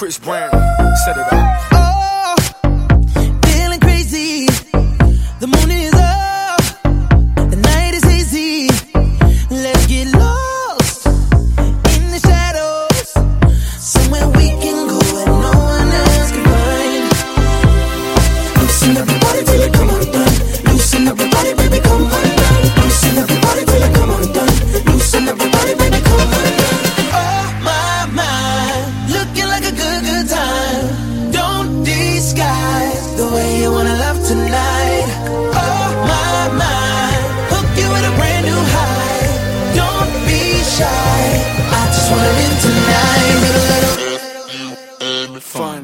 Chris Brown, set it up. Oh, feeling crazy. The moon is up, the night is hazy. Let's get lost in the shadows, somewhere we can go and no one else can find. Loosen up your body till it come undone. Loosen up your body, baby, come undone. Loosen up your body till it come undone. Loosen up your body, baby, come undone. Oh my, looking like a good time. Don't disguise the way you wanna love tonight. Oh my, hook you with a brand new high. Don't be shy, I just wanna live tonight. Little Fun.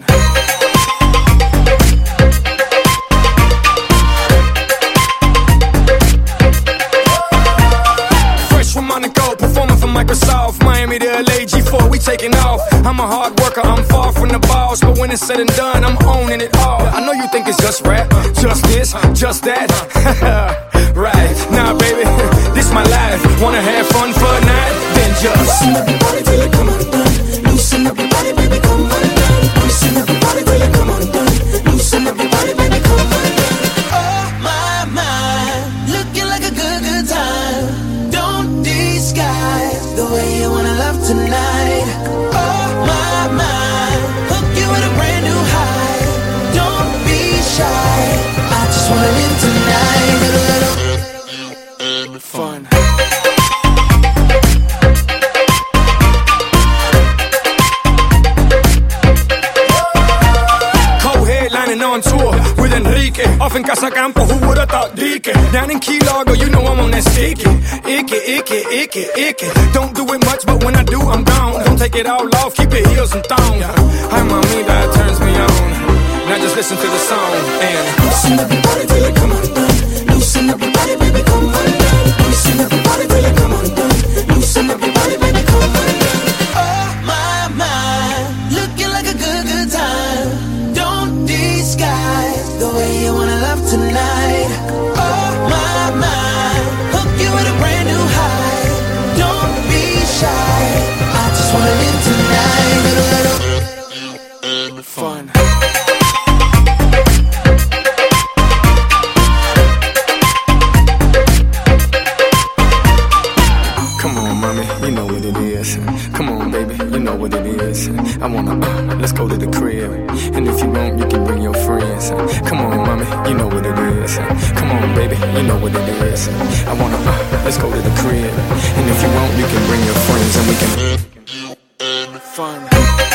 Fresh from Monaco, performing for Microsoft, Miami to LA, G4, we taking off. I'm a hard worker, I'm far from the boss, but when it's said and done, I'm owning it all. I know you think it's just rap, just this, just that. Right, nah baby, this my life. Wanna have fun for a night? Then just loosen up your body till it come undone. Loosen up your body, baby, come undone. Loosen up your body till it come undone. Loosen up your body, baby, come undone. oh my, looking like a good time. Don't disguise the way you wanna love tonight. Oh my, hook you with a brand new high. Don't be shy, I just wanna live tonight. Little fun. Co-headlining on tour with Enrique, off in Casacampo, who would've thought Dike? Down in Key Largo, you know I'm on that sticky. Icky. Don't do it much, but when I do, I'm down. Don't take it all off, keep your heels and thong. Hi, mommy, that turns me on. Now just listen to the song and loosen up your body till it come undone. Loosen up your body, baby, come undone. Loosen up your body till it come undone. Loosen up your body, baby, come undone. Oh my, looking like a good time. Don't disguise the way you wanna love tonight. Oh my, hook you with a brand new high. Don't be shy, I just wanna live tonight. Little fun. Come on, mommy, you know what it is. Come on, baby, you know what it is. I wanna, let's go to the crib. And if you want, you can bring your friends. Come on, mommy, you know what it is. Come on, baby, you know what it is. I wanna, let's go to the crib. And if you want, you can bring your friends and we can fun.